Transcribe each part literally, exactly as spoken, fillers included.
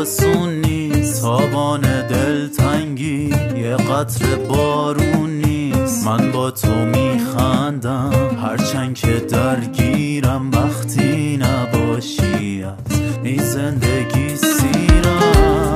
آسون نیست، تابان دلتنگی یه قطره بارون نیست. من با تو میخندم هرچند که درگیرم، وقتی نباشی از این زندگی سیرم.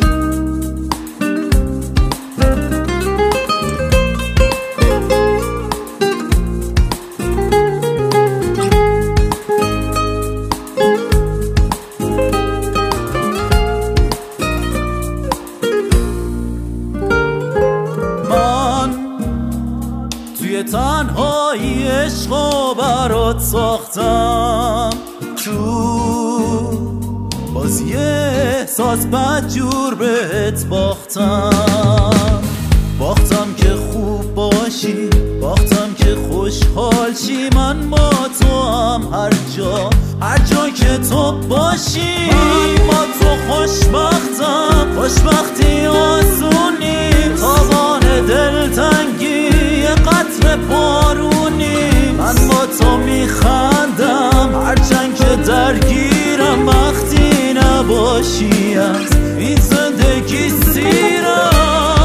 تنهایی عشقو برات ساختم، تو باز یه احساس بدجور بهت باختم. باختم که خوب باشی، باختم که خوشحال شی. من با تو هم هر جا هر جا که تو باشی. من با تو خوشبختم، خوشبختی آسونی، تابان دلتنگی یه قطره بارونی. من با تو میخندم هرچند که درگیرم، وقتی نباشی از این زندگی سیرم.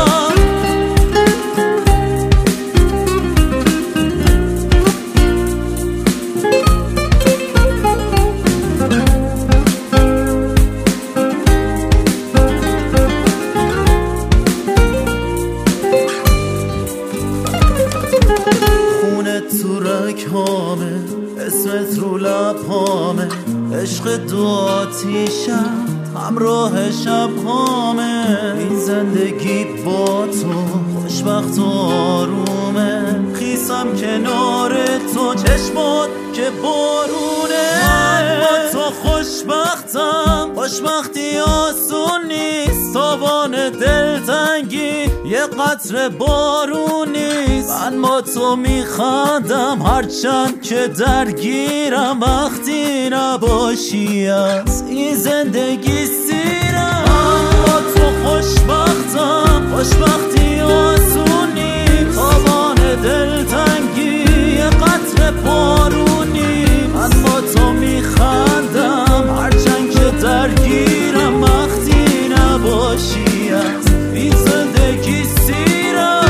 تو رگ‌هامه، اسمت رو لب‌هامه، عشق دو آتیشم همراه شب‌هامه. این زندگی با تو خوشبخت و آرومه، خیسم کنار تو چشمات که بارونه. من با تو خوشبختم، خوشبختی آسون نیست، تابان دلتنگی یه قطره بارون نیست. من با تو میخندم هرچند که درگیرم، وقتی نباشی از این زندگی سیرم. من با تو خوشبختم، خوشبختی آسون نیست، تابان دلتنگی یه قطره بارون نیست. من با تو میخندم هرچند که درگیرم، وقتی نباشی از این زندگی سیرم.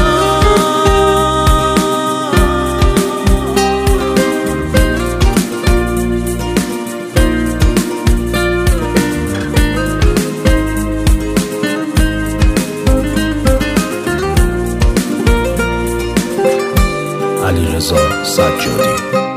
علیرضا سجادی.